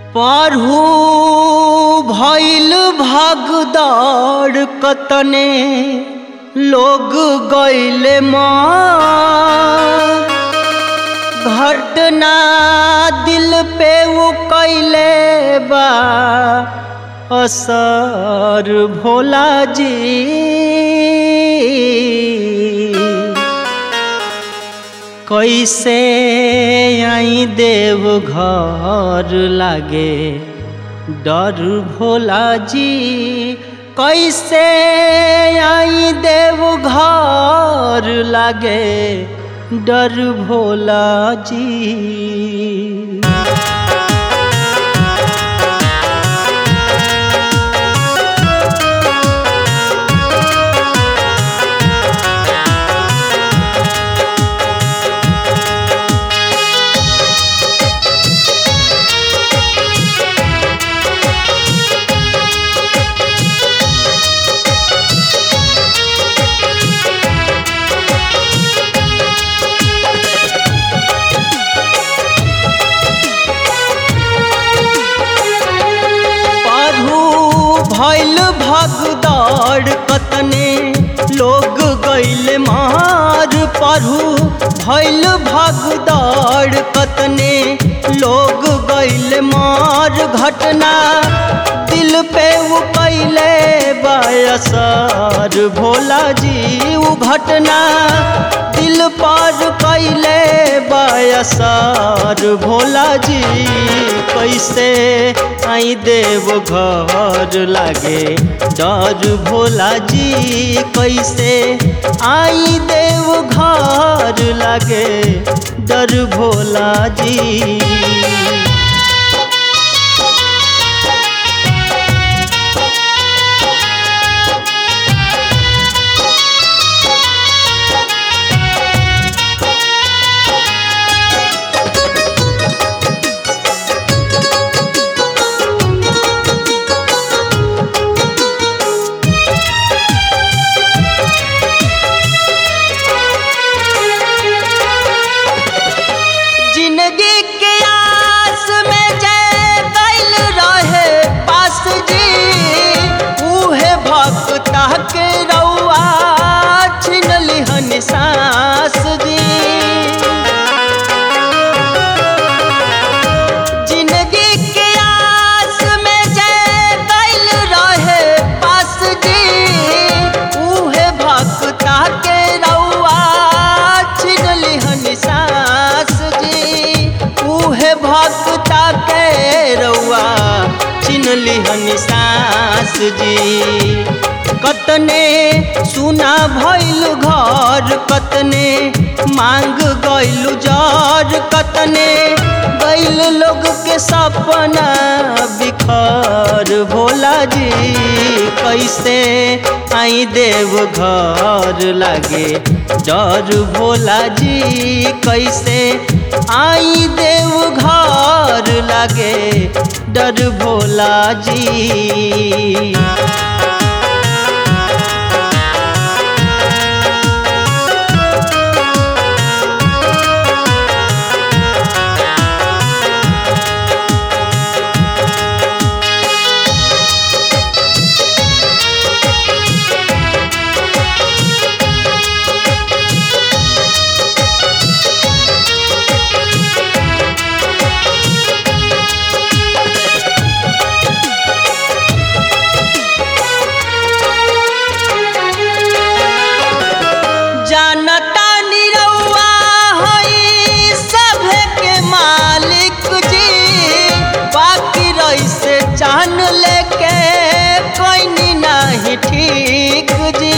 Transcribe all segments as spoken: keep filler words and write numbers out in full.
पारहू भइल भगदड़ कतने लोग गइले मार। घटना दिल पे वो कैले बा असर भोला जी। कैसे आई देव घर लागे डर भोला जी। कैसे आई देव घर लागे डर भोला जी। भइल भगदड़ कतने लोग गइले मार। पारहू भइल भगदड़ कतने लोग गइले मार। घटना दिल पे वो कैले बा असर भोला जी। वो घटना दिल पर कैले बा असर भोला जी। कैसे आई देव घर लागे डर भोला जी। कैसे आई देव घर लागे डर भोला जी। जिंदगी के आस में जय कैल रहे पास जी। उहे भक्ता के रउआ छिन लिहन सांस जी। जिंदगी के आस में जय कैल रहे पास जी। उहे भक्ता के रउआ छिन लिहन सांस जी। उहे भक्ता के रउआ चिन्ह लिहन सांस जी। कतने सुना भइल घर कतने मांग गइल जर। कतने गइल लोग के सपना बिखर भोला जी। कैसे आई देव घर लागे डर भोला जी। कैसे आई देव घर लागे डर भोला जी। जानता निरौआ हई सभे के मालिक जी। बाकी रही से जान लेके कोई नहीं ठीक जी।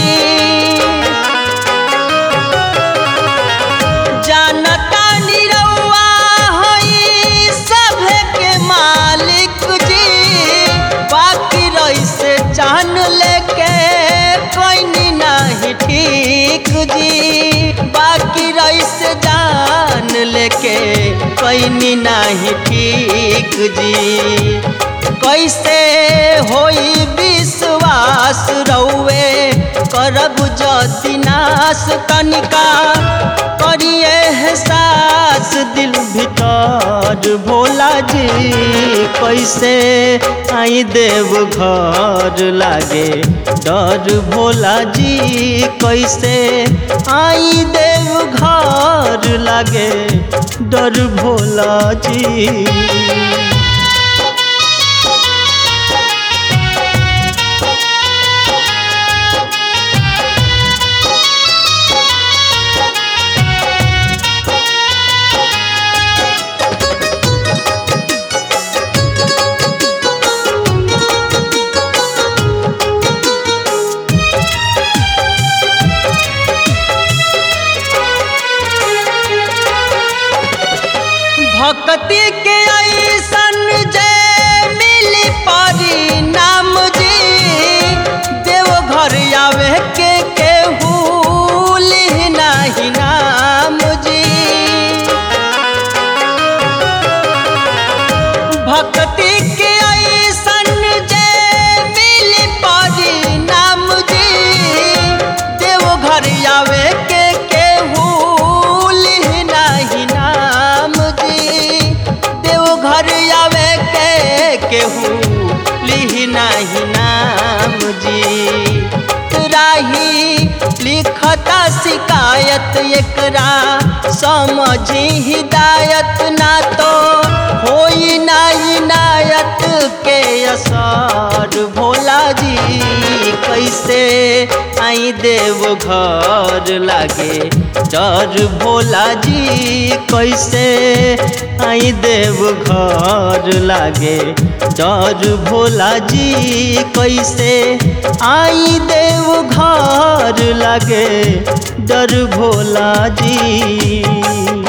जानता निरौआ हई सभे के मालिक जी। बाकी रही से जान लेके कोई नहीं ठीक जी। बाकी रही से जान लेके कोई नहीं ठीक जी। कैसे होई विश्वास रउए करब जति नाश तनिका करिए एहसास दिल भीतर भोला जी कैसे आई देव घर लागे डर भोला जी कैसे आई देव घर लागे डर भोला जी। भक्ति के ऐसन जय मिली परिणाम जी देवघर आवे के केहू लिहि नाही नाम जी। भक्ति के ऐसन जय मिली परिणाम जी देवघर आवे के केहू लिहि नाही नाम जी। देवघर आवे के केहू लिहि नाही नाम जी। राही लिखता शिकायत एकरा समझी हिदायत ना तो होई ना इनायत के असर भोला जी कैसे आई देव घर लागे डर भोला जी कैसे आई देव घर लागे डर भोला जी कैसे आई देव घर लागे डर भोला जी।